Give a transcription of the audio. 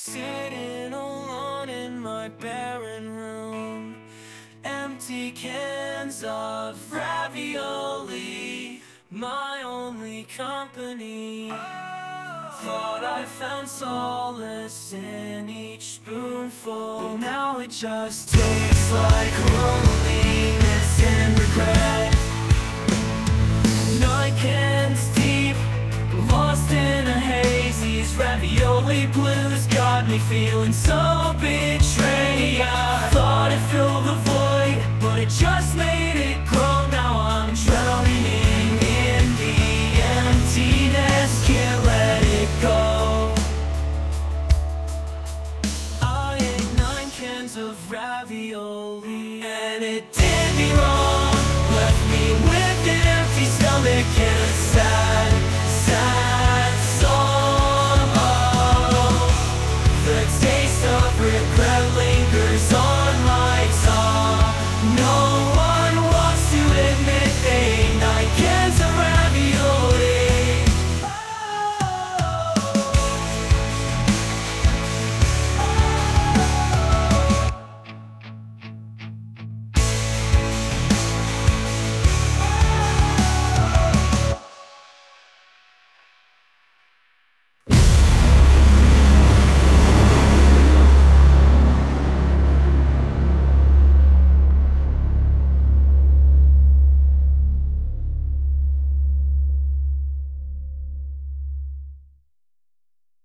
Sitting alone in my barren room, empty cans of ravioli, my only company. Thought I found solace in each spoonful, now it just tastes like loneliness and regret. Nine cans deep, lost in a haze. These ravioli blues got me feeling so betrayed. I thought it filled the void, but it just made it grow. Now I'm drowning in the emptiness, can't let it go. I ate 9 cans of ravioli, and it did